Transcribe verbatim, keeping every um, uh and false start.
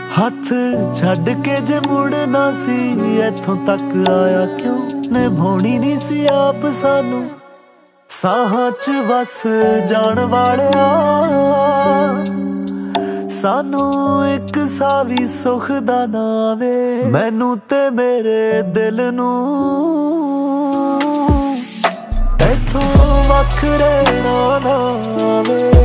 ਹੱਥ ਛੱਡ ਕੇ ਜੇ ਮੁੜਨਾ ਸੀ ਇੱਥੋਂ ਤੱਕ ਆਇਆ ਕਿਉਂ, ਨਿਭਾਉਣੀ ਨਹੀਂ ਸੀ ਆਪ ਸਾਨੂੰ ਸਾਹਾਂ ਚ ਵਸ ਜਾਣ ਵਾਲਿਆ। ਸਾਨੂੰ ਇੱਕ ਸਾਹ ਵੀ ਸੁੱਖ ਦਾ ਨਾ ਵੇ, ਮੈਨੂੰ ਤੇ ਮੇਰੇ ਦਿਲ ਨੂੰ ਇੱਥੋਂ ਵੱਖ ਰਹਿਣਾ ਨਾ ਵੇ।